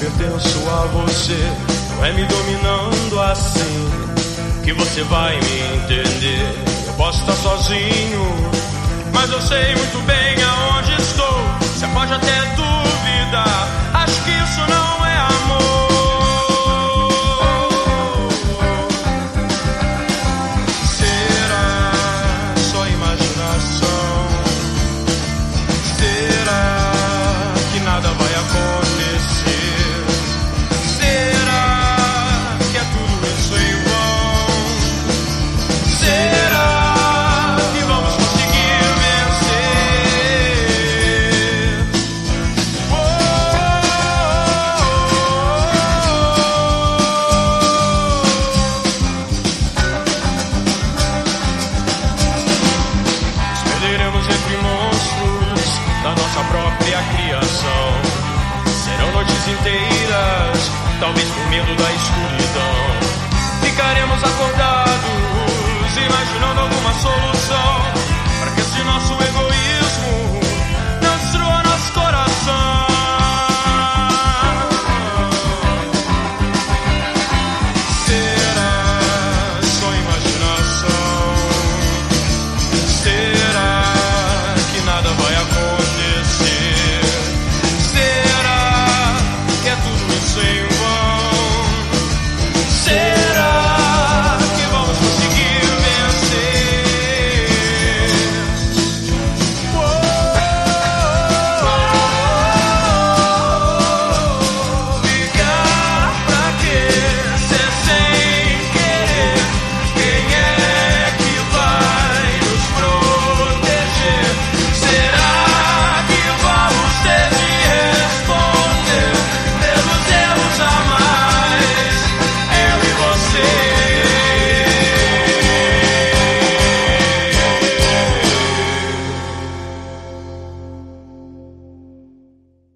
pertenço a você. Não é me dominando assim que você vai me entender. Eu posso estar sozinho, mas eu sei muito bem aonde estou. Você pode até duvidar, acho que isso não é amor. Será só imaginação? Será que nada vai acontecer? Será que é tudo isso em vão? Será que vamos conseguir vencer? Oh, nos perderemos entre monstros da nossa própria criação. Serão noites inteiras, talvez por medo da escuridão. Ficaremos acordados, imaginando alguma solução, para que esse nosso egoísmo não destrua nosso coração.